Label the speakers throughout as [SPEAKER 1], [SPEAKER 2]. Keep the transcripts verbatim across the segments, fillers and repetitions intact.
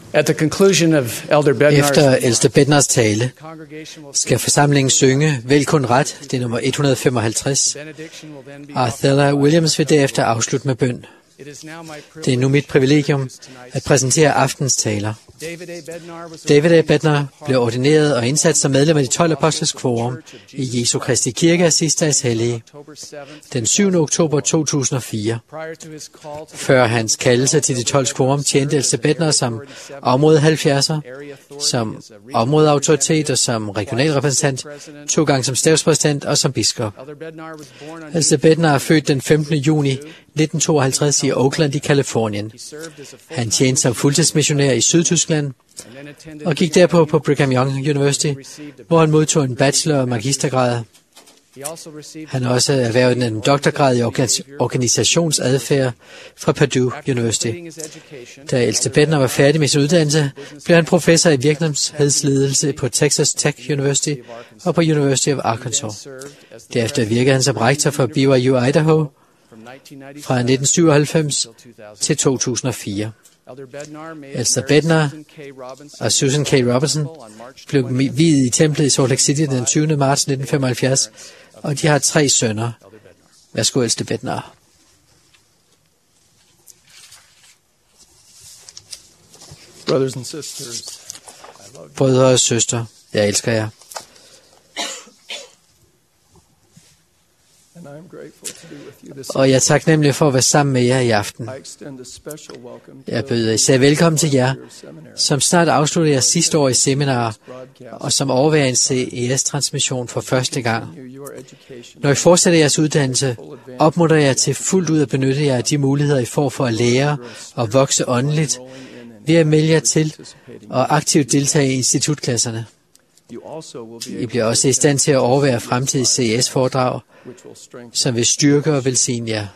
[SPEAKER 1] Efter ældste Bednars tale skal forsamlingen synge Vælg kun ret, det er nummer et hundrede femoghalvtreds. Arthella Williams vil derefter afslutte med bøn. Det er nu mit privilegium at præsentere aftens taler. David A. Bednar blev ordineret og indsat som medlem af de tolv apostles quorum i Jesu Kristi Kirke af sidste dags hellige den syvende oktober to tusind og fire. Før hans kaldelse til de tolv quorum tjente ældste Bednar som område halvfjerdser, som områdeautoritet og som regionalrepræsentant, to gange som stabspræsident og som biskop. Ældste Bednar er født den femtende juni nitten tooghalvtreds i Oakland i Californien. Han tjente som fuldtidsmissionær i Sydtyskland og gik derpå på Brigham Young University, hvor han modtog en bachelor- og magistergrad. Han har også erhvervet en doktorgrad i organisationsadfærd fra Purdue University. Da ældste Bednar var færdig med sin uddannelse, blev han professor i virksomhedsledelse på Texas Tech University og på University of Arkansas. Derefter virkede han som rektor for B Y U Idaho fra nitten syvoghalvfems til to tusind og fire. Ældste Bednar og Susan K. Robinson blev viet i templet i Salt Lake City den tyvende marts nitten femoghalvfjerds, og de har tre sønner. Værsgo, ældste Bednar. Brødre og søstre, jeg elsker jer. Og jeg er taknemmelig for at være sammen med jer i aften. Jeg byder især velkommen til jer, som snart afslutter jeres sidste år i seminar, og som overværer en C E S-transmission for første gang. Når I fortsætter jeres uddannelse, opmuntrer jeg til fuldt ud at benytte jer af de muligheder, I får for at lære og vokse åndeligt, ved at melde jer til og aktivt deltage i institutklasserne. I bliver også i stand til at overvære fremtidige C E S-foredrag, som vil styrke og velsigne jer.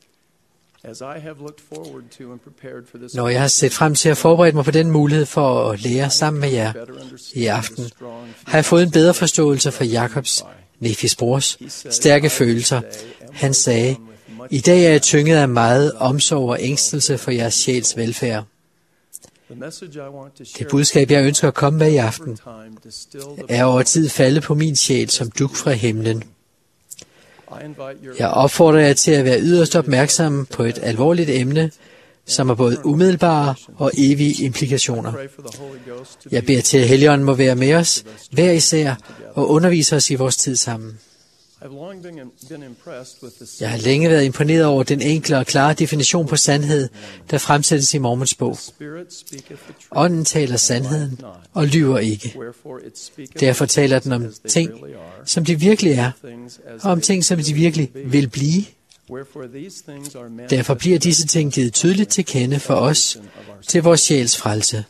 [SPEAKER 1] Når jeg har set frem til at forberede mig på den mulighed for at lære sammen med jer i aften, har jeg fået en bedre forståelse for Jakobs, Nefis brors, stærke følelser. Han sagde, i dag er jeg tynget af meget omsorg og ængstelse for jeres sjæls velfærd. Det budskab, jeg ønsker at komme med i aften, er over tid faldet på min sjæl som dug fra himlen. Jeg opfordrer jer til at være yderst opmærksomme på et alvorligt emne, som har både umiddelbare og evige implikationer. Jeg beder til, at Helligånden må være med os, hver især, og undervise os i vores tid sammen. Jeg har længe været imponeret over den enkle og klare definition på sandhed, der fremsættes i Mormons bog. Ånden taler sandheden og lyver ikke. Derfor taler den om ting, som de virkelig er, og om ting, som de virkelig vil blive. Derfor bliver disse ting givet tydeligt til kende for os til vores sjæls frelse.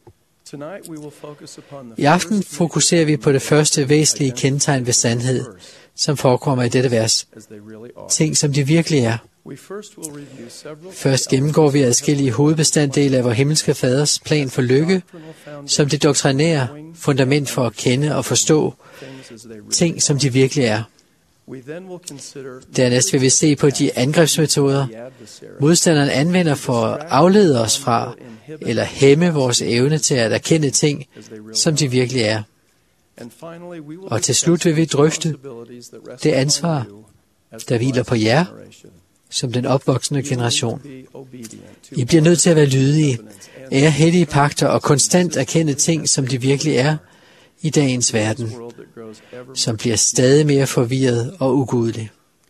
[SPEAKER 1] I aften fokuserer vi på det første væsentlige kendetegn ved sandhed, som forekommer i dette vers. Ting, som de virkelig er. Først gennemgår vi adskillige hovedbestanddele af vor himmelske faders plan for lykke, som det doktrinære fundament for at kende og forstå ting, som de virkelig er. Dernæst vil vi se på de angrebsmetoder, modstanderen anvender for at aflede os fra eller hæmme vores evne til at erkende ting, som de virkelig er. Og til slut vil vi drøfte det ansvar, der hviler på jer, som den opvoksende generation. I bliver nødt til at være lydige, ære hellige pagter og konstant erkende ting, som de virkelig er i dagens verden, som bliver stadig mere forvirret og ugudelig.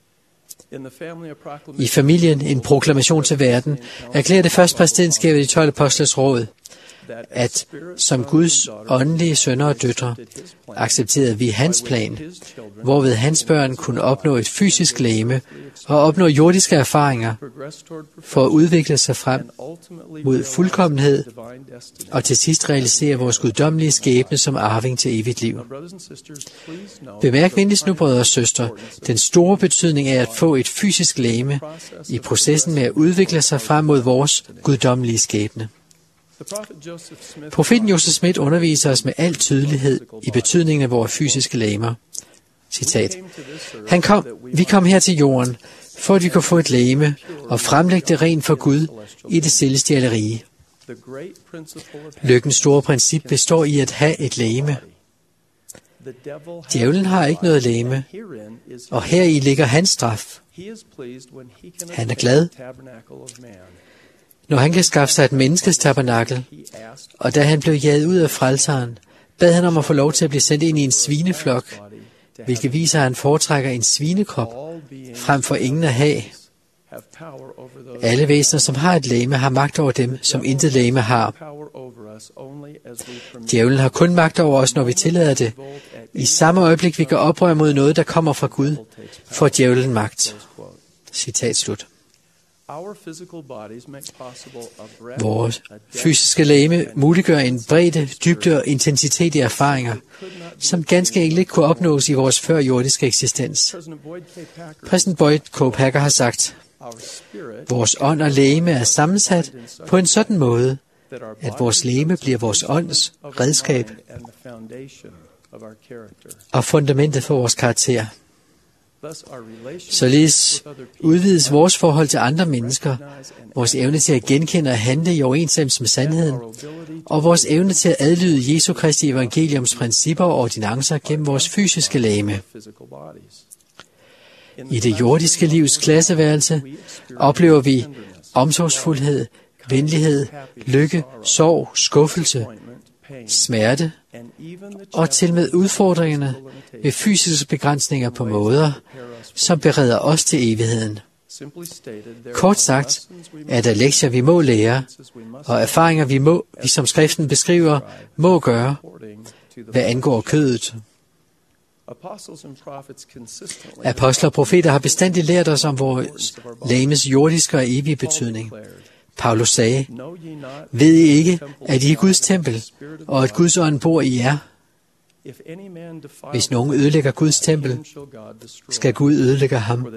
[SPEAKER 1] I familien, en proklamation til verden, erklærer det første præsidentskab af de tolv apostles råd, at som Guds åndelige sønner og døtre accepterede vi hans plan, hvorved hans børn kunne opnå et fysisk legeme og opnå jordiske erfaringer for at udvikle sig frem mod fuldkommenhed og til sidst realisere vores guddommelige skæbne som arving til evigt liv. Bemærk venligst nu, brødre og søstre, den store betydning af at få et fysisk legeme i processen med at udvikle sig frem mod vores guddommelige skæbne. Profeten Joseph Smith underviser os med al tydelighed i betydningen af vores fysiske legemer. Citat. Han kom, vi kom her til jorden, for at vi kunne få et legeme og fremlægge det rent for Gud i det celestiale rige. Lykkens store princip består i at have et legeme. Djævlen har ikke noget legeme, og heri ligger hans straf. Han er glad, når han kan skaffe sig et menneskes tabernakel, og da han blev jaget ud af frelseren, bad han om at få lov til at blive sendt ind i en svineflok, hvilket viser, at han foretrækker en svinekrop frem for ingen at have. Alle væsener, som har et legeme, har magt over dem, som intet legeme har. Djævlen har kun magt over os, når vi tillader det. I samme øjeblik, vi går oprør mod noget, der kommer fra Gud, får djævlen magt. Citat slut. Vores fysiske legeme muliggør en bredde, dybde og intensitet i erfaringer, som ganske enkelt ikke kunne opnås i vores førjordiske eksistens. Præsident Boyd K. Packer har sagt, vores ånd og legeme er sammensat på en sådan måde, at vores legeme bliver vores ånds redskab og fundamentet for vores karakter. Således udvides vores forhold til andre mennesker, vores evne til at genkende og handle i overensstemmelse med sandheden, og vores evne til at adlyde Jesu Kristi evangeliums principper og ordinancer gennem vores fysiske legeme. I det jordiske livs klasseværelse oplever vi omsorgsfuldhed, venlighed, lykke, sorg, skuffelse, smerte og til med udfordringerne ved fysiske begrænsninger på måder, som bereder os til evigheden. Kort sagt er der lektier, vi må lære, og erfaringer, vi må, vi som skriften beskriver, må gøre, hvad angår kødet. Apostler og profeter har bestandigt lært os om vores legemes jordiske og evige betydning. Paulus sagde, ved I ikke, at I er Guds tempel, og at Guds ånd bor i jer? Hvis nogen ødelægger Guds tempel, skal Gud ødelægge ham.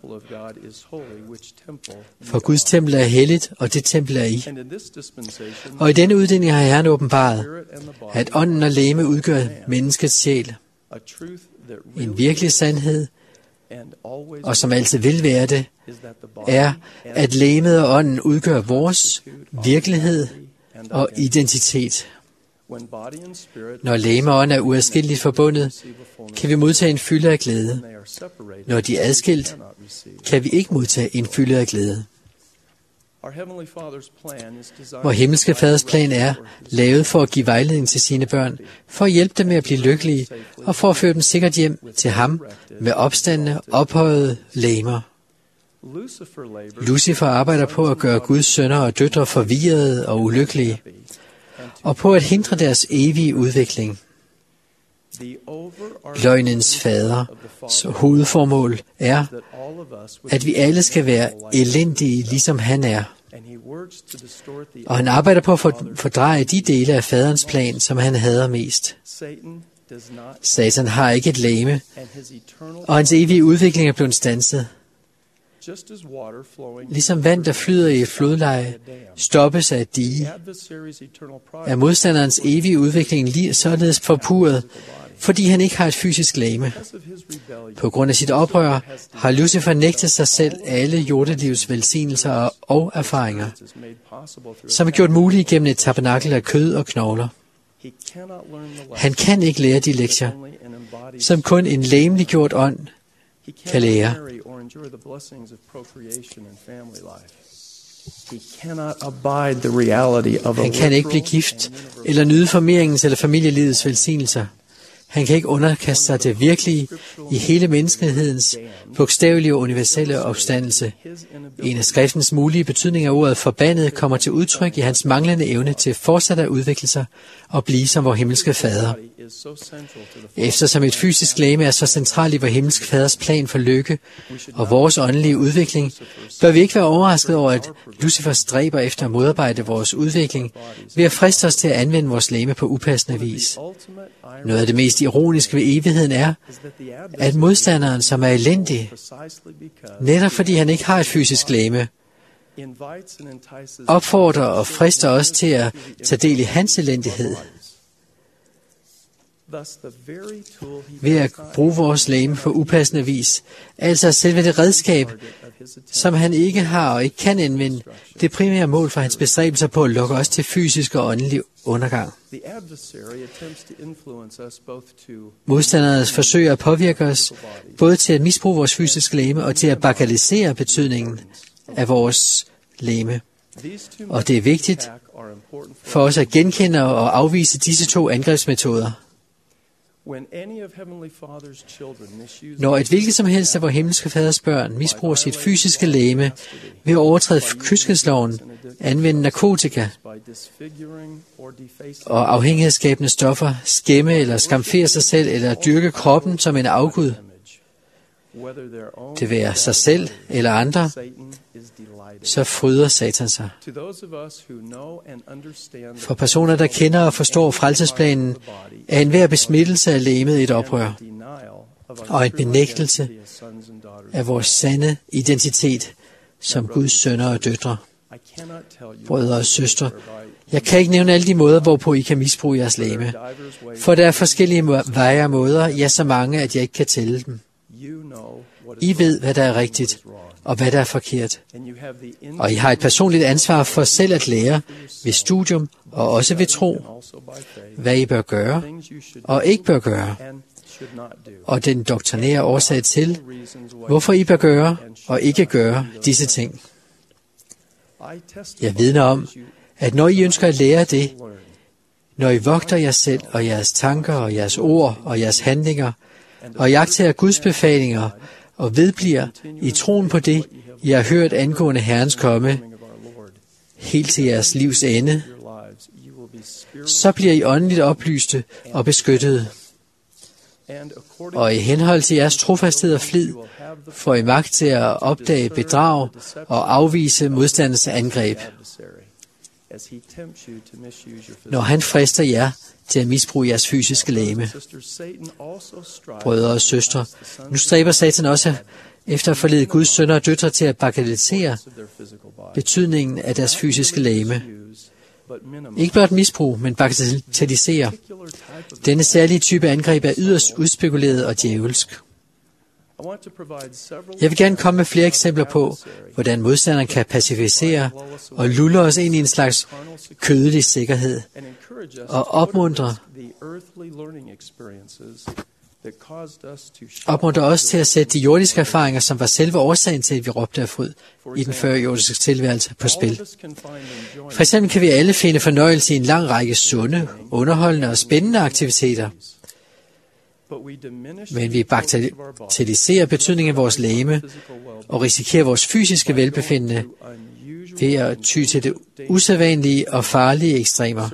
[SPEAKER 1] For Guds tempel er helligt, og det tempel er I. Og i denne uddeling har Herren åbenbaret, at ånden og legeme udgør menneskets sjæl. En virkelig sandhed, og som altid vil være det, er, at legemet og ånden udgør vores virkelighed og identitet. Når legeme og ånd er uadskilleligt forbundet, kan vi modtage en fylde af glæde. Når de er adskilt, kan vi ikke modtage en fylde af glæde. Vor himmelske faders plan er lavet for at give vejledning til sine børn, for at hjælpe dem med at blive lykkelige, og for at føre dem sikkert hjem til ham med opstandende, ophøjede legemer. Lucifer arbejder på at gøre Guds sønner og døtre forvirrede og ulykkelige, og på at hindre deres evige udvikling. Løgnens faders hovedformål er, at vi alle skal være elendige, ligesom han er. Og han arbejder på at fordreje de dele af faderens plan, som han hader mest. Satan har ikke et legeme, og hans evige udvikling er blevet standset. Ligesom vand, der flyder i et flodleje, stoppes af et dige, er modstanderens evige udvikling lige således forpurret, fordi han ikke har et fysisk legeme. På grund af sit oprør har Lucifer nægtet sig selv alle jordelivets velsignelser og erfaringer, som er gjort mulige gennem et tabernakel af kød og knogler. Han kan ikke lære de lektier, som kun en legemliggjort ånd kan lære. Han kan ikke blive gift, eller nyde formeringens eller familielivets velsignelser. Han kan ikke underkaste sig det virkelige i hele menneskehedens bogstavelige og universelle opstandelse. En af skriftens mulige betydninger af ordet forbandet kommer til udtryk i hans manglende evne til fortsat at udvikle sig og blive som vor himmelske fader. Eftersom et fysisk legeme er så centralt i vor himmelske faders plan for lykke og vores åndelige udvikling, bør vi ikke være overrasket over, at Lucifer stræber efter at modarbejde vores udvikling ved at friste os til at anvende vores legeme på upassende vis. Noget af det mest ironiske ved evigheden er, at modstanderen, som er elendig, netop fordi han ikke har et fysisk legeme, opfordrer og frister os til at tage del i hans elendighed. ved at bruge vores legeme på upassende vis. Altså selve det redskab, som han ikke har og ikke kan anvende, det primære mål for hans bestræbelser på at lokke os til fysisk og åndelig undergang. Modstandernes forsøger at påvirke os både til at misbruge vores fysiske legeme og til at bagatellisere betydningen af vores legeme. Og det er vigtigt for os at genkende og afvise disse to angrebsmetoder. Når et hvilket som helst af vores himmelske faders børn misbruger sit fysiske legeme ved at overtræde kyskhedsloven, anvende narkotika og afhængighedsskabende stoffer, skæmme eller skamfere sig selv eller dyrke kroppen som en afgud, det være sig selv eller andre, så fryder Satan sig. For personer, der kender og forstår frelsesplanen, er enhver besmittelse af legemet et oprør og en benægtelse af vores sande identitet som Guds sønner og døtre. Brødre og søstre, jeg kan ikke nævne alle de måder, hvorpå I kan misbruge jeres legeme, for der er forskellige veje og måder, ja, så mange, at jeg ikke kan tælle dem. I ved, hvad der er rigtigt, og hvad der er forkert. Og I har et personligt ansvar for selv at lære ved studium og også ved tro, hvad I bør gøre og ikke bør gøre, og den doktrinære årsag til, hvorfor I bør gøre og ikke gøre disse ting. Jeg vidner om, at når I ønsker at lære det, når I vogter jer selv og jeres tanker og jeres ord og jeres handlinger, og jagter Guds befalinger, og vedbliver i troen på det, I har hørt angående Herrens komme, helt til jeres livs ende, så bliver I åndeligt oplyste og beskyttede. Og i henhold til jeres trofasthed og flid, får I magt til at opdage bedrag og afvise modstandens angreb, når han frister jer til at misbruge jeres fysiske legeme. Brødre og søstre, nu stræber Satan også efter at forlede Guds sønner og døtre til at bagatellisere betydningen af deres fysiske legeme. Ikke blot misbrug, men bagatellisere. Denne særlige type angreb er yderst udspekuleret og djævelsk. Jeg vil gerne komme med flere eksempler på, hvordan modstanderen kan pacificere og lulle os ind i en slags kødelig sikkerhed og opmuntre, opmuntre os til at sætte de jordiske erfaringer, som var selve årsagen til, at vi råbte af fryd i den førjordiske tilværelse, på spil. For eksempel kan vi alle finde fornøjelse i en lang række sunde, underholdende og spændende aktiviteter. Men vi bagatelliserer betydningen af vores legeme og risikerer vores fysiske velbefindende ved at ty til det usædvanlige og farlige ekstremer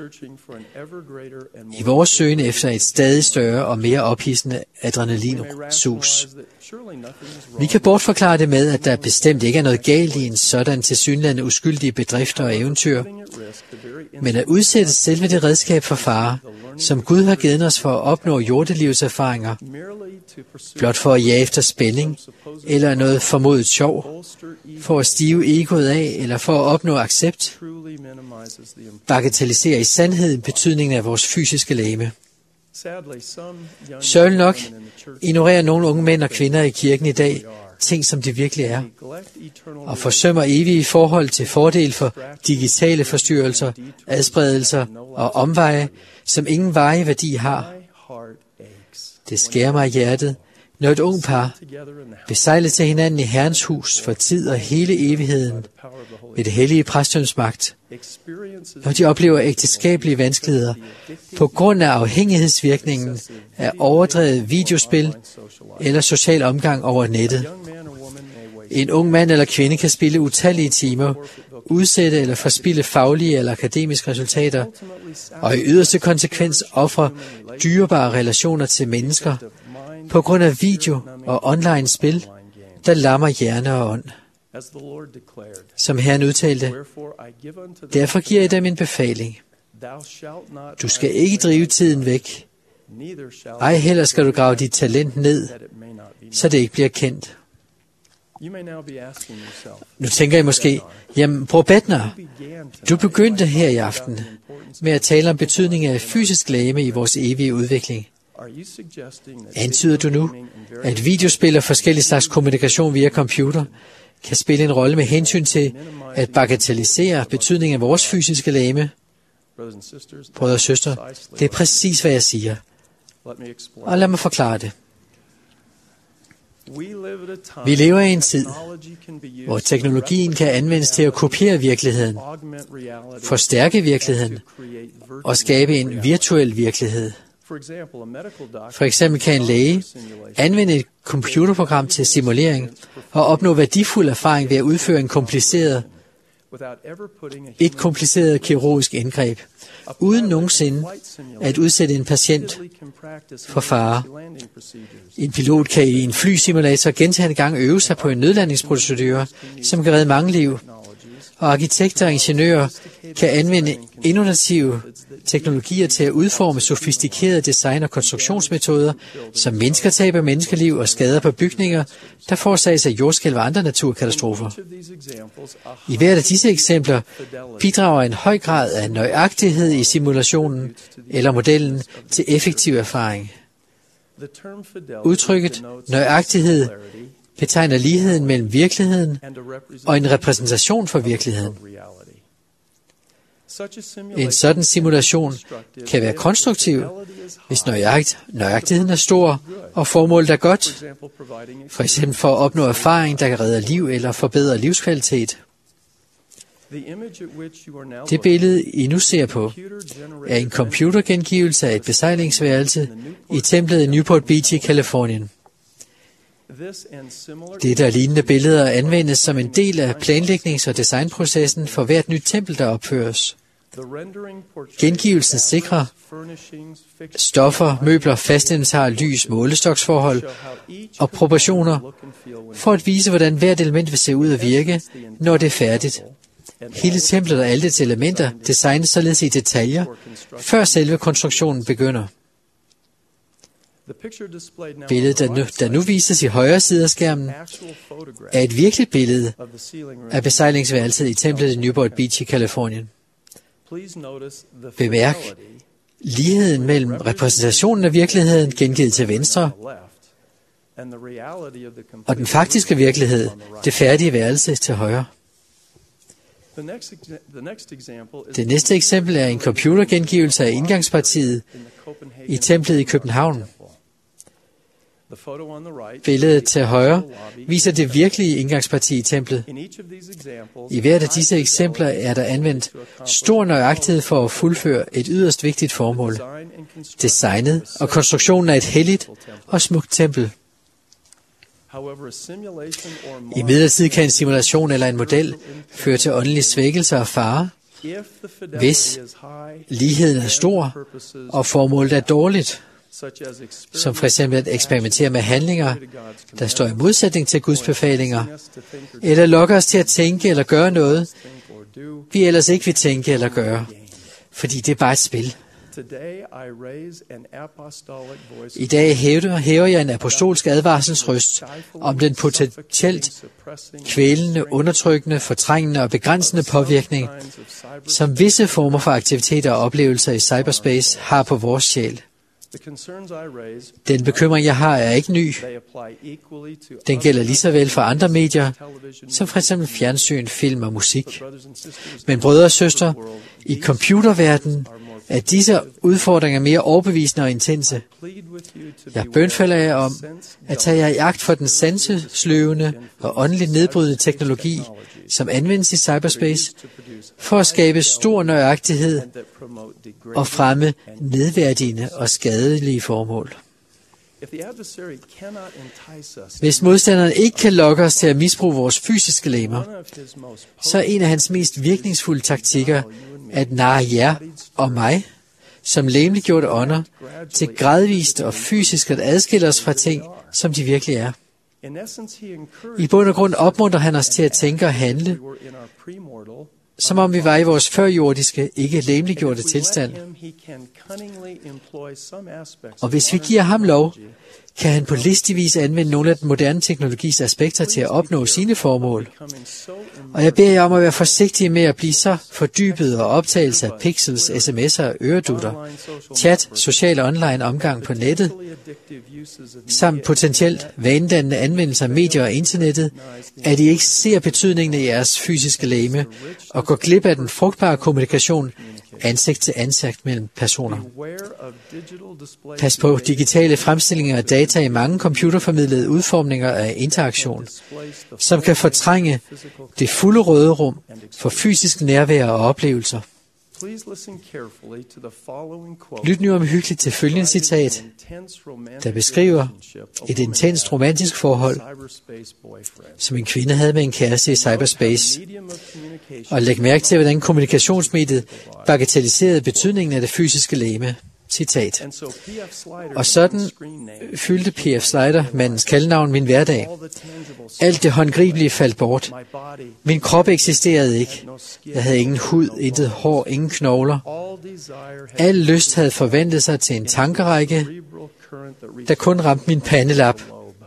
[SPEAKER 1] i vores søgen efter et stadig større og mere ophidsende adrenalinsus. Vi kan bortforklare det med, at der bestemt ikke er noget galt i en sådan tilsyneladende uskyldige bedrifter og eventyr, men at udsætte selve det redskab for fare, som Gud har givet os for at opnå jordelivets erfaringer, blot for at jage efter spænding, eller noget formodet sjov, for at stive egoet af, eller for at opnå accept, bagatelliserer i sandheden betydningen af vores fysiske legeme. Sørgeligt nok ignorerer nogle unge mænd og kvinder i kirken i dag ting, som de virkelig er, og forsømmer evige forhold til fordel for digitale forstyrrelser, adspredelser og omveje, som ingen varig værdi har. Det skærer mig i hjertet, når et ung par vil sejle til hinanden i Herrens hus for tid og hele evigheden ved det hellige præstøms magt, når de oplever ægteskabelige vanskeligheder på grund af afhængighedsvirkningen af overdrevet videospil eller social omgang over nettet. En ung mand eller kvinde kan spille utallige timer, udsætte eller forspilde faglige eller akademiske resultater, og i yderste konsekvens ofre dyrebare relationer til mennesker på grund af video og online spil, der lammer hjerne og ånd. Som Herren udtalte, derfor giver jeg dem en befaling. Du skal ikke drive tiden væk. Ej heller skal du grave dit talent ned, så det ikke bliver kendt. Nu tænker I måske, jamen bror Bednar, du begyndte her i aften med at tale om betydningen af fysisk legeme i vores evige udvikling. Antyder du nu, at videospil og forskellige slags kommunikation via computer kan spille en rolle med hensyn til at bagatellisere betydningen af vores fysiske legeme? Brødre og søstre, det er præcis, hvad jeg siger. Og lad mig forklare det. Vi lever i en tid, hvor teknologien kan anvendes til at kopiere virkeligheden, forstærke virkeligheden og skabe en virtuel virkelighed. For eksempel kan en læge anvende et computerprogram til simulering og opnå værdifuld erfaring ved at udføre en kompliceret, et kompliceret kirurgisk indgreb, uden nogensinde at udsætte en patient for fare. En pilot kan i en flysimulator gentagne gange øve sig på en nødlandingsprocedure, som kan redde mange liv. Og arkitekter og ingeniører kan anvende innovative teknologier til at udforme sofistikerede design- og konstruktionsmetoder, som mindsker tab af menneskeliv og skader på bygninger, der forårsages af jordskælv og andre naturkatastrofer. I hvert af disse eksempler bidrager en høj grad af nøjagtighed i simulationen eller modellen til effektiv erfaring. Udtrykket nøjagtighed betegner ligheden mellem virkeligheden og en repræsentation for virkeligheden. En sådan simulation kan være konstruktiv, hvis nøjagt, nøjagtigheden er stor og formålet er godt, for eksempel for at opnå erfaring, der kan redde liv eller forbedre livskvalitet. Det billede, I nu ser på, er en computergengivelse af et besejlingsværelse i templet i Newport Beach i Californien. Dette og lignende billeder anvendes som en del af planlægnings- og designprocessen for hvert nyt tempel, der opføres. Gengivelsen sikrer stoffer, møbler, fastinventar, lys, målestoksforhold og proportioner for at vise, hvordan hvert element vil se ud og virke, når det er færdigt. Hele templet og alle dets elementer designes således i detaljer, før selve konstruktionen begynder. Billedet, der nu, der nu vises i højre side af skærmen, er et virkeligt billede af besejlingsværelset i templet i Newport Beach i Californien. Bemærk ligheden mellem repræsentationen af virkeligheden gengivet til venstre og den faktiske virkelighed, det færdige værelse til højre. Det næste eksempel er en computergengivelse af indgangspartiet i templet i København. Billedet til højre viser det virkelige indgangsparti i templet. I hvert af disse eksempler er der anvendt stor nøjagtighed for at fuldføre et yderst vigtigt formål. Designet og konstruktionen af et helligt og smukt tempel. Imidlertid kan en simulation eller en model føre til åndelig svækkelse og fare, hvis ligheden er stor og formålet er dårligt, som for eksempel at eksperimentere med handlinger, der står i modsætning til Guds befalinger, eller lokker os til at tænke eller gøre noget, vi ellers ikke vil tænke eller gøre, fordi det er bare et spil. I dag hæver, hæver jeg en apostolsk advarselsrøst om den potentielt kvælende, undertrykkende, fortrængende og begrænsende påvirkning, som visse former for aktiviteter og oplevelser i cyberspace har på vores sjæl. Den bekymring, jeg har, er ikke ny. Den gælder lige så vel for andre medier, som for eksempel fjernsyn, film og musik. Men brødre og søstre, i computerverdenen er disse udfordringer mere overbevisende og intense. Jeg bønfalder jer om at tage jer i agt for den sansesløvende og åndeligt nedbrydende teknologi, som anvendes i cyberspace, for at skabe stor nøjagtighed og fremme nedværdigende og skadelige formål. Hvis modstanderen ikke kan lokke os til at misbruge vores fysiske legemer, så er en af hans mest virkningsfulde taktikker at narre jer og mig, som legemliggjorte ånder, til gradvist og fysisk at adskille os fra ting, som de virkelig er. I bund og grund opmuntrer han os til at tænke og handle, som om vi var i vores førjordiske, ikke legemliggjorte tilstand. Og hvis vi giver ham lov, kan han på listig vis anvende nogle af den moderne teknologis aspekter til at opnå sine formål. Og jeg beder jer om at være forsigtige med at blive så fordybet og optagelse af pixels, sms'er og øredutter, chat, social og online omgang på nettet, samt potentielt vanedannende anvendelse af medier og internettet, at I ikke ser betydningen af jeres fysiske legeme og går glip af den frugtbare kommunikation ansigt til ansigt mellem personer. Pas på digitale fremstillinger af data i mange computerformidlede udformninger af interaktion, som kan fortrænge det fulde råderum for fysisk nærvær og oplevelser. Lyt nu omhyggeligt til følgende citat, der beskriver et intenst romantisk forhold, som en kvinde havde med en kæreste i cyberspace. Og læg mærke til, hvordan kommunikationsmediet bagatelliserede betydningen af det fysiske legeme. Citat. Og sådan fyldte P F Slider, mandens kaldnavn, min hverdag. Alt det håndgribelige faldt bort. Min krop eksisterede ikke. Jeg havde ingen hud, intet hår, ingen knogler. Al lyst havde forvandlet sig til en tankerække, der kun ramte min pandelap.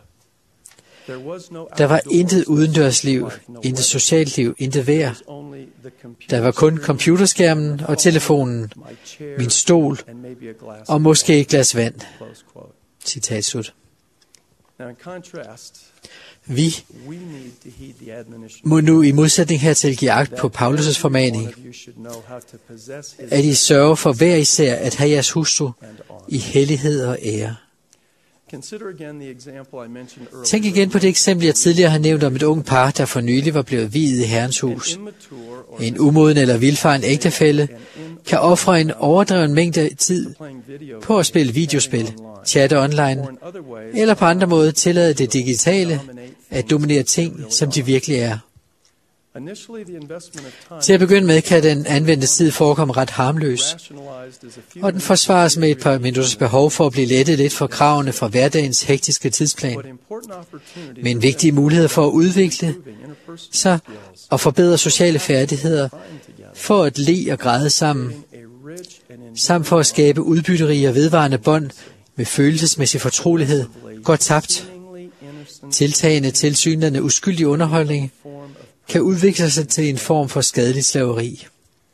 [SPEAKER 1] Der var intet udendørsliv, intet socialt liv, intet vejr. Der var kun computerskærmen og telefonen, min stol og måske et glas vand. Citat slut. Vi må nu i modsætning hertil give agt på Paulus' formaning, at I sørger for hver især at have jeres hustru i hellighed og ære. Tænk igen på det eksempel, jeg tidligere har nævnt om et ung par, der for nylig var blevet viet i Herrens hus. En umoden eller vildfaren ægtefælle kan ofre en overdreven mængde tid på at spille videospil, chatte online, eller på andre måder tillade det digitale at dominere ting, som de virkelig er. Til at begynde med kan den anvendte tid forekomme ret harmløs, og den forsvares med et par minutters behov for at blive lettet lidt for kravene fra hverdagens hektiske tidsplan. Men vigtige muligheder for at udvikle sig og forbedre sociale færdigheder, for at le og græde sammen, samt for at skabe udbytterige og vedvarende bånd med følelsesmæssig fortrolighed, går tabt. Tiltagende, tilsyneladende uskyldig underholdning kan udvikle sig til en form for skadelig slaveri.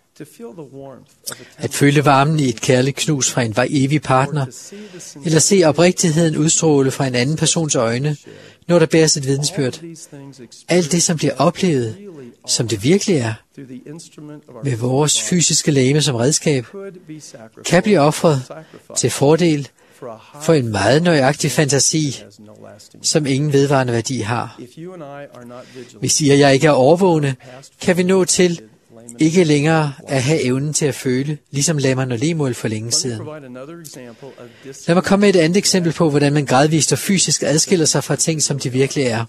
[SPEAKER 1] At føle varmen i et kærligt knus fra en evig partner, eller se oprigtigheden udstråle fra en anden persons øjne, når der bæres et vidensbyrd. Alt det, som bliver oplevet, som det virkelig er, med vores fysiske legeme som redskab, kan blive ofret til fordel for en meget nøjagtig fantasi, som ingen vedvarende værdi har. Hvis I og jeg ikke er overvågne, kan vi nå til ikke længere at have evnen til at føle, ligesom Lamon og Lemuel for længe siden. Lad mig komme med et andet eksempel på, hvordan man gradvist og fysisk adskiller sig fra ting, som de virkelig er.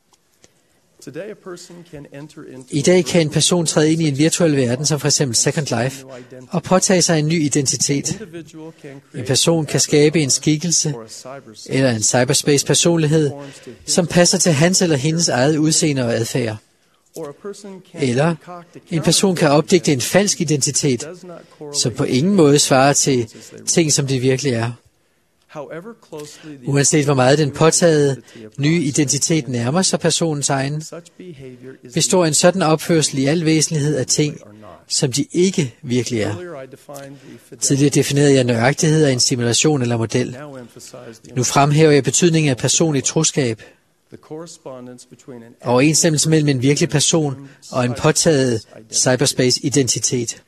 [SPEAKER 1] I dag kan en person træde ind i en virtuel verden, som for eksempel Second Life, og påtage sig en ny identitet. En person kan skabe en skikkelse eller en cyberspace-personlighed, som passer til hans eller hendes eget udseende og adfærd. Eller en person kan opdigte en falsk identitet, som på ingen måde svarer til ting, som de virkelig er. Uanset hvor meget den påtagede nye identitet nærmer sig personens egen, består en sådan opførsel i al væsentlighed af ting, som de ikke virkelig er. Tidligere definerede jeg nøjagtighed af en simulation eller model. Nu fremhæver jeg betydningen af personlig troskab. Overensstemmelse mellem en virkelig person og en påtaget cyberspace-identitet.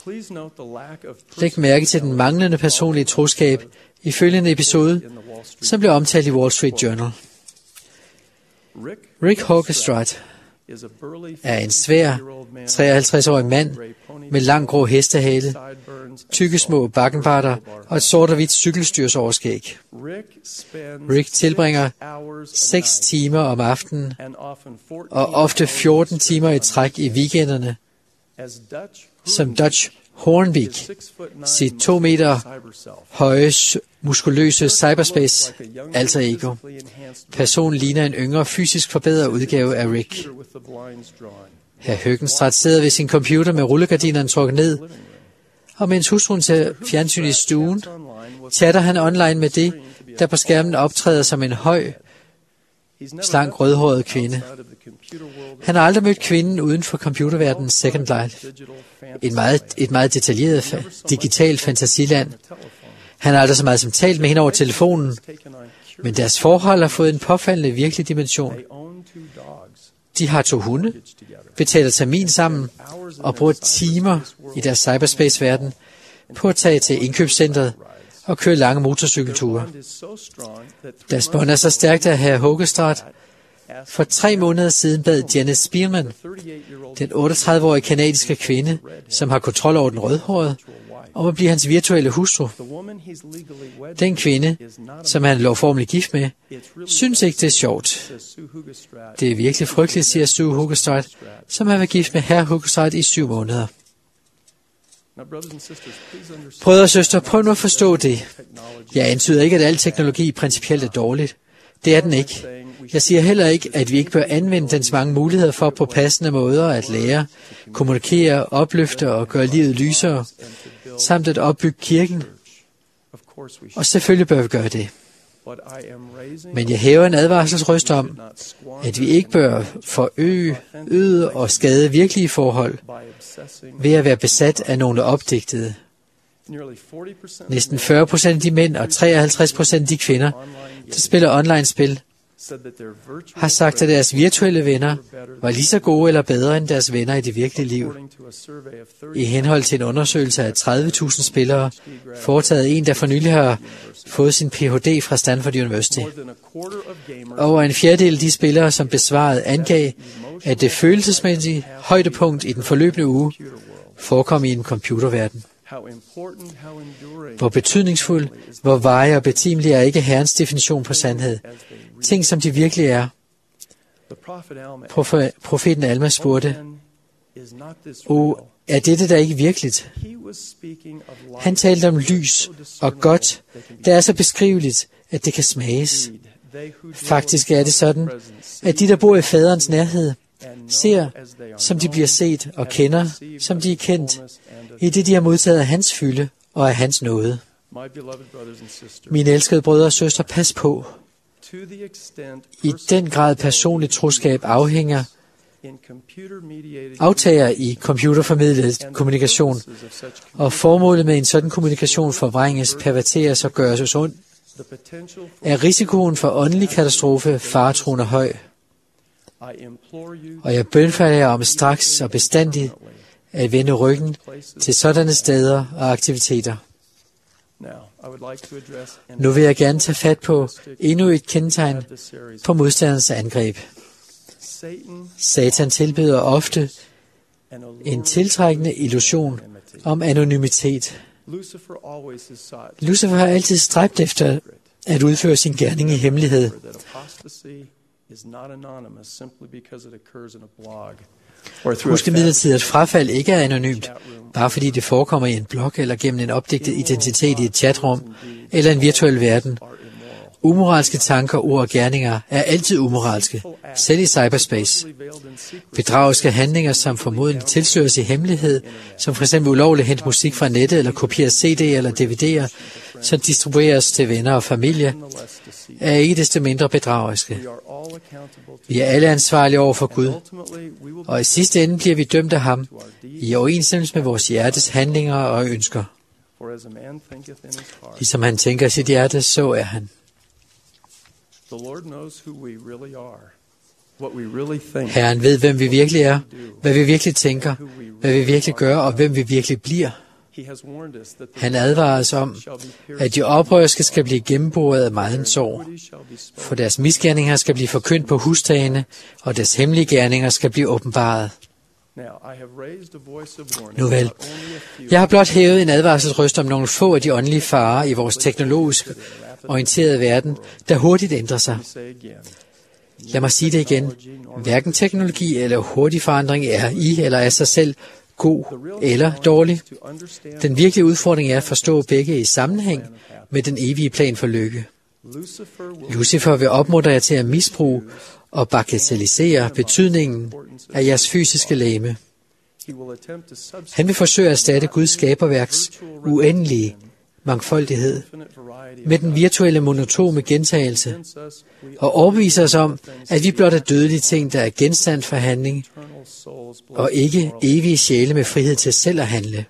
[SPEAKER 1] Læg mærke til den manglende personlige troskab i følgende episode, som blev omtalt i Wall Street Journal. Rick Hogestrat er en svær, treoghalvtreds-årig mand med lang grå hestehale, tykke små bakkenbarter og et sort og hvidt cykelstyrsoverskæg. Rick tilbringer seks timer om aftenen og ofte fjorten timer i træk i weekenderne som Dutch Hornbeak, sit to meter høje, muskuløse cyberspace alter ego. Personen ligner en yngre, fysisk forbedret udgave af Rick. Herr Høgenstrat sidder ved sin computer med rullegardinerne trukket ned, og mens hustruen ser fjernsyn i stuen, chatter han online med det, der på skærmen optræder som en høj, slank, rødhåret kvinde. Han har aldrig mødt kvinden uden for computerverdenens Second Life. Et meget, et meget detaljeret, fa- digitalt fantasiland. Han har aldrig så meget som talt med hende over telefonen, men deres forhold har fået en påfaldende virkelig dimension. De har to hunde, betaler termin sammen og bruger timer i deres cyberspace-verden på at tage til indkøbscentret og køre lange motorcykelture. Deres bånd er så stærkt, at herr Høgenstrat for tre måneder siden bad Janice Spearman, den otteogtredive-årige kanadiske kvinde, som har kontrol over den rødhårede, om at blive hans virtuelle hustru. Den kvinde, som han er lovformelig gift med, synes ikke, det er sjovt. Det er virkelig frygteligt, siger Sue Høgenstrat, som har været gift med herr Høgenstrat i syv måneder. Brødre og søstre, prøv nu at forstå det. Jeg antyder ikke, at al teknologi principielt er dårligt. Det er den ikke. Jeg siger heller ikke, at vi ikke bør anvende dens mange muligheder for på passende måder at lære, kommunikere, opløfte og gøre livet lysere, samt at opbygge kirken. Og selvfølgelig bør vi gøre det. Men jeg hæver en advarselsrøst om, at vi ikke bør forøge, øde og skade virkelige forhold ved at være besat af nogle opdigtede. Næsten fyrre procent af de mænd og treoghalvtreds procent af de kvinder, der spiller online-spil, har sagt, at deres virtuelle venner var lige så gode eller bedre end deres venner i det virkelige liv. I henhold til en undersøgelse af tredive tusind spillere, foretaget en, der for nylig har fået sin P H D fra Stanford University. Over en fjerdedel af de spillere, som besvarede, angav, at det følelsesmæssige højdepunkt i den forløbende uge forekom i en computerverden. Hvor betydningsfuld, hvor varig og betimelig er ikke Herrens definition på sandhed. Ting, som de virkelig er. Profe- profeten Alma spurgte, "O, er dette da ikke virkeligt?" Han talte om lys og godt, der er så beskriveligt, at det kan smages. Faktisk er det sådan, at de, der bor i faderens nærhed, ser, som de bliver set, og kender, som de er kendt, i det, de har modtaget af hans fylde og af hans nåde. Mine elskede brødre og søstre, pas på. I den grad personligt troskab afhænger, aftager i computerformidlet kommunikation, og formålet med en sådan kommunikation forvrænges, perverteres og gøres ondt, er risikoen for åndelig katastrofe faretruende høj. Og jeg bønfalder jer om straks og bestandigt at vende ryggen til sådanne steder og aktiviteter. Nu vil jeg gerne tage fat på endnu et kendetegn på modstanderens angreb. Satan tilbyder ofte en tiltrækkende illusion om anonymitet. Lucifer har altid stræbt efter at udføre sin gerning i hemmelighed. Husk imidlertid, at frafald ikke er anonymt, bare fordi det forekommer i en blog eller gennem en opdigtet identitet i et chatrum eller en virtuel verden. Umoralske tanker, ord og gerninger er altid umoralske, selv i cyberspace. Bedrageriske handlinger, som formodentlig tilsøges i hemmelighed, som f.eks. ulovligt hente musik fra nettet eller kopiere C D'er eller D V D'er, som distribueres til venner og familie, er ikke desto mindre bedrageriske. Vi er alle ansvarlige over for Gud, og i sidste ende bliver vi dømt af ham, i overensstemmelse med vores hjertes handlinger og ønsker. Ligesom han tænker i sit hjerte, så er han. Herren ved, hvem vi virkelig er, hvad vi virkelig tænker, hvad vi virkelig gør, og hvem vi virkelig bliver. Han advarer os om, at de oprørske skal blive gennemboret af megen sorg, for deres misgerninger skal blive forkyndt på hustagene, og deres hemmelige gerninger skal blive åbenbaret. Nu vel, jeg har blot hævet en advarselsrøst om nogle få af de åndelige farer i vores teknologisk orienterede verden, der hurtigt ændrer sig. Lad mig sige det igen. Hverken teknologi eller hurtig forandring er i eller af sig selv god eller dårlig. Den virkelige udfordring er at forstå begge i sammenhæng med den evige plan for lykke. Lucifer vil opmuntre jer til at misbruge og bagatellisere betydningen af jeres fysiske legeme. Han vil forsøge at erstatte Guds skaberværks uendelige mangfoldighed med den virtuelle monotone gentagelse og overbevise os om, at vi blot er dødelige ting, der er genstand for handling, og ikke evige sjæle med frihed til selv at handle.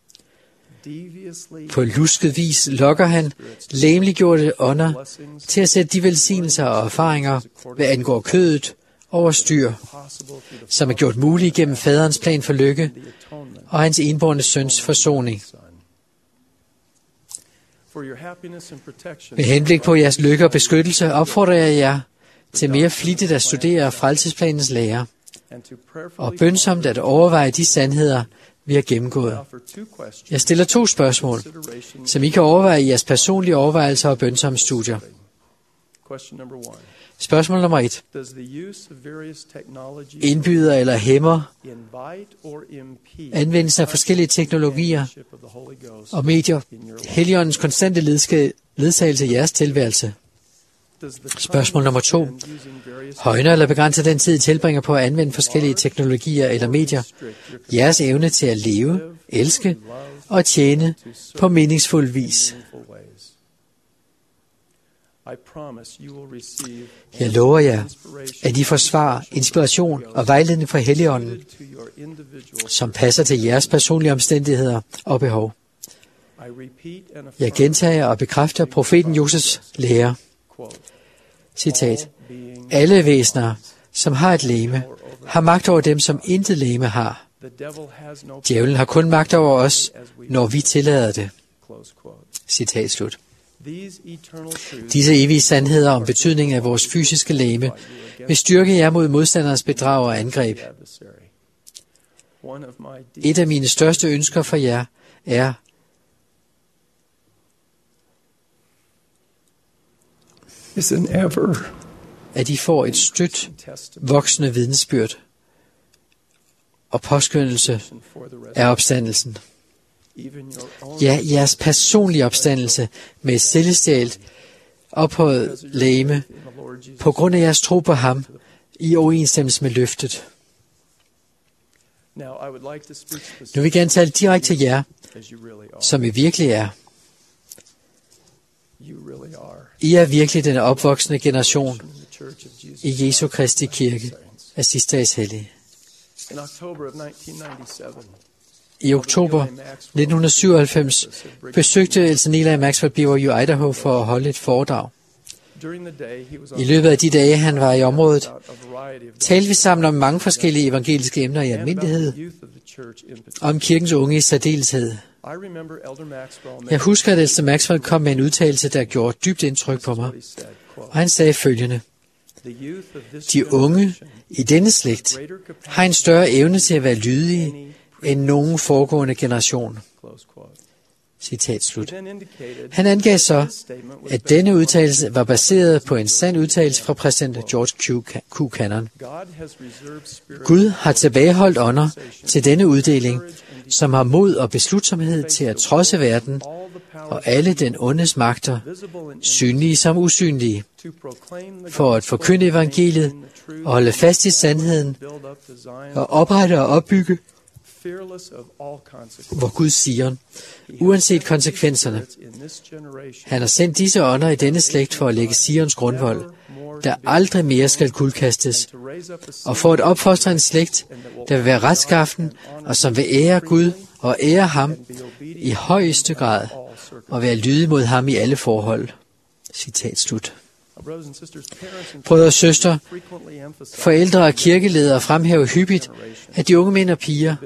[SPEAKER 1] På lusket vis lokker han legemliggjorte ånder til at sætte de velsignelser og erfaringer, hvad angår kødet, over styr, som er gjort mulige gennem faderens plan for lykke og hans enbårne søns forsoning. Med henblik på jeres lykke og beskyttelse opfordrer jeg jer til mere flittigt at studere frelsesplanens lære og bønsomt at overveje de sandheder, vi har gennemgået. Jeg stiller to spørgsmål, som I kan overveje i jeres personlige overvejelser og bønsomme studier. Spørgsmål nummer et. Indbyder eller hæmmer anvendelsen af forskellige teknologier og medier Helligåndens konstante ledsagelse i jeres tilværelse? Spørgsmål nummer to. Højner eller begrænser den tid, I tilbringer på at anvende forskellige teknologier eller medier jeres evne til at leve, elske og tjene på meningsfuld vis? Jeg lover jer, at I får svar, inspiration og vejledning fra Helligånden, som passer til jeres personlige omstændigheder og behov. Jeg gentager og bekræfter profeten Josefs lære. Citat. Alle væsener, som har et legeme, har magt over dem, som intet legeme har. Djævlen har kun magt over os, når vi tillader det. Citat slut. Disse evige sandheder om betydningen af vores fysiske legeme vil styrke jer mod modstanderens bedrag og angreb. Et af mine største ønsker for jer er, at I får et stødt, voksende vidnesbyrd og påskyndelse af opstandelsen. Ja, jeres personlige opstandelse med et celestialt ophøjet legeme på grund af jeres tro på ham i overensstemmelse med løftet. Nu vil jeg gerne tale direkte til jer, som I virkelig er. I er virkelig den opvoksende generation i Jesu Kristi kirke af sidste dages hellige. I oktober nitten syvoghalvfems besøgte Elson Eli Maxwell B Y U Idaho for at holde et foredrag. I løbet af de dage, han var i området, talte vi sammen om mange forskellige evangeliske emner i almindelighed, og om kirkens unge i særdeleshed. Jeg husker, at Elson Maxwell kom med en udtalelse, der gjorde dybt indtryk på mig, og han sagde følgende: De unge i denne slægt har en større evne til at være lydige end nogen foregående generation. Citat slut. Han angav så, at denne udtalelse var baseret på en sand udtalelse fra præsident George Q. Cannon. Gud har tilbageholdt ånder til denne uddeling, som har mod og beslutsomhed til at trodse verden og alle den ondes magter, synlige som usynlige, for at forkynde evangeliet og holde fast i sandheden og oprette og opbygge, hvor Gud siger, uanset konsekvenserne. Han har sendt disse ånder i denne slægt for at lægge Sions grundvold, der aldrig mere skal kuldkastes, og for at opfostre en slægt, der vil være retskaffen, og som vil ære Gud og ære ham i højeste grad, og være lydig mod ham i alle forhold. Citat slut. Brødre og søstre, forældre og kirkeledere fremhæver hyppigt, at de unge mænd og piger,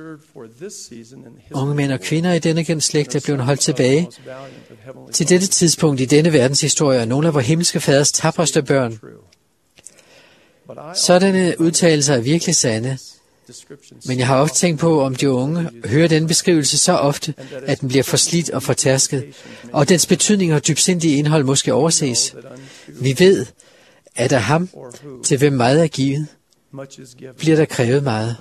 [SPEAKER 1] unge mænd og kvinder i denne slægt er blevet holdt tilbage til dette tidspunkt i denne verdenshistorie, og nogle af vor himmelske faders tapreste børn. Sådanne udtalelser er virkelig sande, men jeg har ofte tænkt på, om de unge hører denne beskrivelse så ofte, at den bliver forslidt og fortærsket, og dens betydning og dybsindige indhold måske overses. Vi ved, at af ham, til hvem meget er givet, bliver der krævet meget.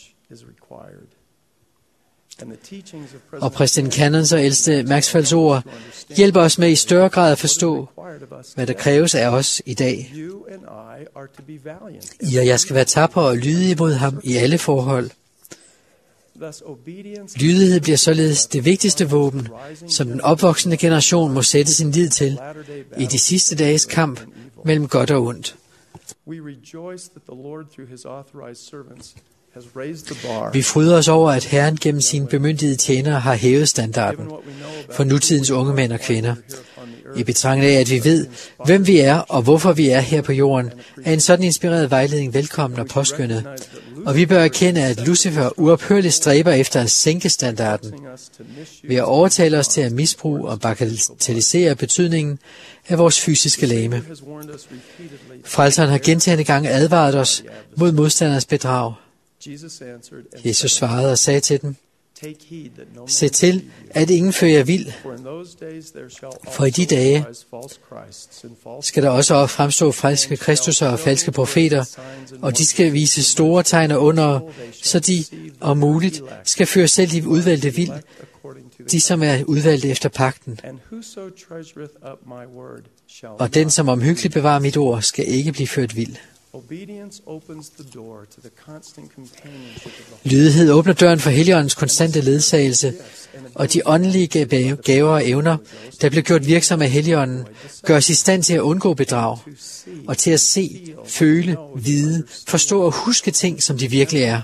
[SPEAKER 1] Og præsident Cannons og ældste Maxwells ord hjælper os med i større grad at forstå, hvad der kræves af os i dag. I og jeg skal være tapper og lydige mod ham i alle forhold. Lydighed bliver således det vigtigste våben, som den opvoksende generation må sætte sin lid til i de sidste dages kamp mellem godt og ondt. Vi fryder os over, at Herren gennem sine bemyndigede tjenere har hævet standarden for nutidens unge mænd og kvinder. I betragtning af, at vi ved, hvem vi er og hvorfor vi er her på jorden, er en sådan inspireret vejledning velkommen og påskyndet. Og vi bør erkende, at Lucifer uophørligt stræber efter at sænke standarden ved at overtale os til at misbruge og bagatellisere betydningen af vores fysiske legeme. Frelseren har gentagne gange advaret os mod modstanders bedrag. Jesus svarede og sagde til dem: Se til, at ingen fører jer vild, for i de dage skal der også fremstå falske kristusser og falske profeter, og de skal vise store tegn og under, så de, om muligt, skal føre selv de udvalgte vild, de som er udvalgte efter pagten. Og den, som omhyggeligt bevarer mit ord, skal ikke blive ført vild. Lydighed åbner døren for Helligåndens konstante ledsagelse, og de åndelige gaver og evner, der bliver gjort virksomme af Helligånden, gør os i stand til at undgå bedrag, og til at se, føle, vide, forstå og huske ting, som de virkelig er.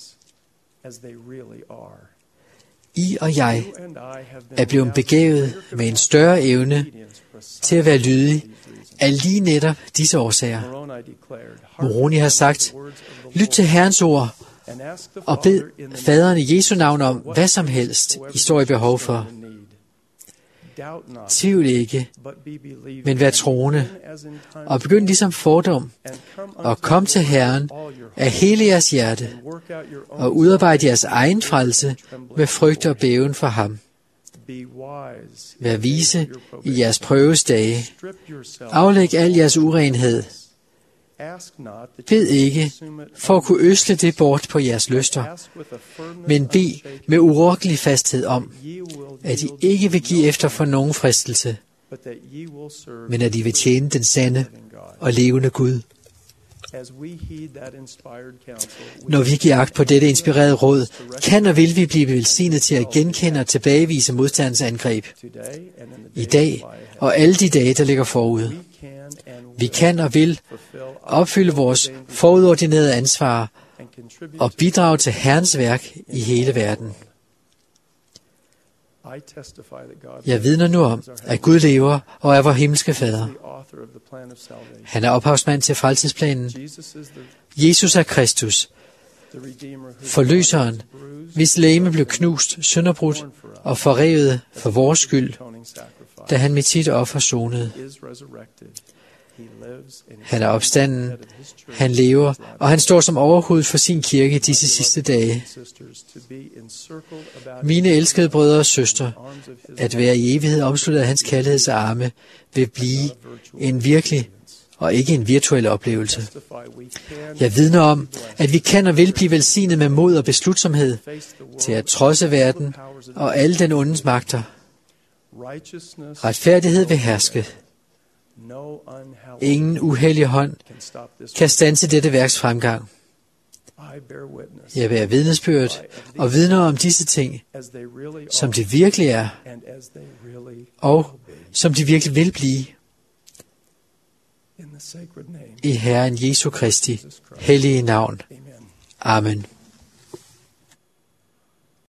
[SPEAKER 1] I og jeg er blevet begavet med en større evne til at være lydig af lige netop disse årsager. Moroni har sagt: Lyt til Herrens ord og bed faderen i Jesu navn om hvad som helst, I står i behov for. Tvivl ikke, men vær troende, og begynd ligesom fordom, og kom til Herren af hele jeres hjerte, og udarbejde jeres egen frelse med frygt og bæven for ham. Vær vise i jeres prøvesdage. Aflæg al jeres urenhed. Bed ikke for at kunne øsle det bort på jeres lyster, men bed med urokkelig fasthed om, at I ikke vil give efter for nogen fristelse, men at I vil tjene den sande og levende Gud. Når vi giver agt på dette inspirerede råd, kan og vil vi blive velsignet til at genkende og tilbagevise modstandens angreb. I dag og alle de dage, der ligger forud. Vi kan og vil opfylde vores forudordinerede ansvar og bidrage til Herrens værk i hele verden. Jeg vidner nu om, at Gud lever og er vor himmelske fader. Han er ophavsmand til frelsesplanen. Jesus er Kristus, forløseren, hvis legeme blev knust, sønderbrudt og forrevet for vores skyld, da han med sit offer sonede. Han er opstanden, han lever, og han står som overhoved for sin kirke disse sidste dage. Mine elskede brødre og søstre, at være i evighed omsluttet af hans kærligheds arme, vil blive en virkelig og ikke en virtuel oplevelse. Jeg vidner om, at vi kan og vil blive velsignet med mod og beslutsomhed til at trodse verden og alle den ondes magter. Retfærdighed vil herske. Ingen uhellig hånd kan standse dette værks fremgang. Jeg bærer vidnesbyrd og vidner om disse ting, som de virkelig er, og som de virkelig vil blive. I Herren Jesu Kristi hellige navn. Amen.